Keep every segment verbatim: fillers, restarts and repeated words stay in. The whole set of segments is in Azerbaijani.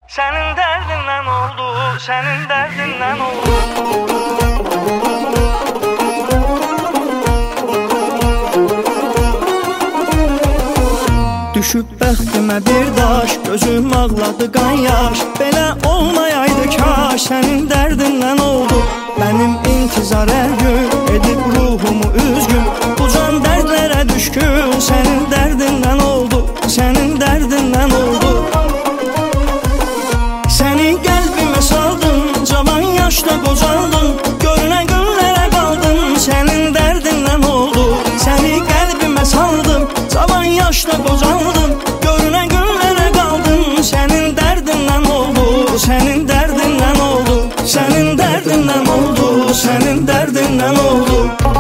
Senin derdinden oldu, senin derdinden oldu. Düşüb bəxtimə bir daş, gözüm ağladı qan yaş. Belə olmayaydı kaş, sənin dərdindən oldu. Mənim intizar hər gün edib ruhumu üzgün. Bu can dərdlərə düşkün, sənin dərdindən oldu, sənin dərdindən oldu. Səni qəlbimə saldın, cavan yaşda qocaldın. Görünə günlərə qaldın, sənin dərdindən oldu. Səni qəlbimə saldım, cavan yaşda qocaldın. Görünə günlərə qaldın, sənin dərdindən oldu, sənin dərdindən oldu, sənin dərdindən oldu, sənin dərdindən oldu.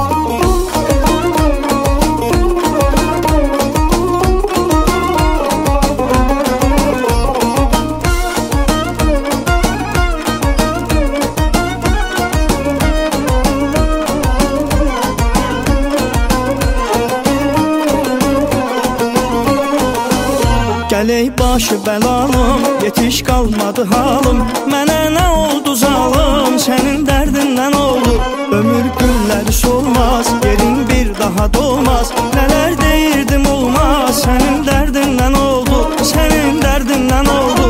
Gələk başı bəlalım, yetiş qalmadı halım. Mənə nə oldu zalım, sənin dərdindən oldu. Ömür günləri solmaz, yerin bir daha dolmaz. Nələr deyirdim olmaz, sənin dərdindən oldu, sənin dərdindən oldu.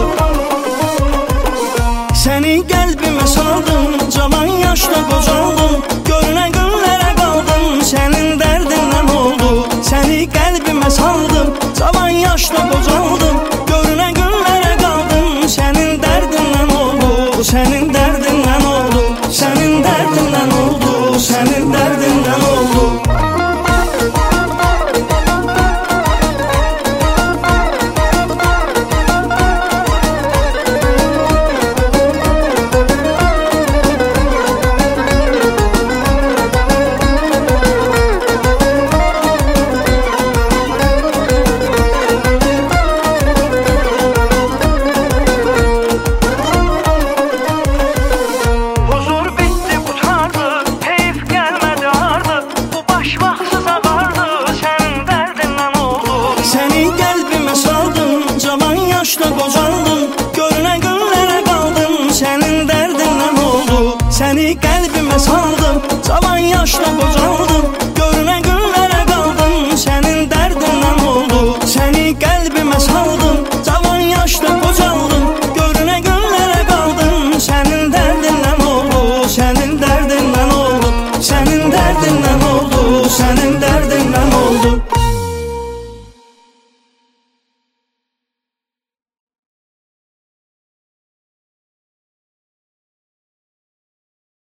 Səni qəlbimə saldım, cavan yaşda qocaldın. Görünə günlərə qaldın, sənin dərdindən oldu. Səni qəlbimə saldım, cavan yaşda qocaldın. Görünə günlərə qaldın, sənin dərdindən oldu, sənin dərdindən oldu, sənin dərdindən oldu, sənin dərdindən oldu. Səni qəlbimə saldım, cavan yaşda qocaldın.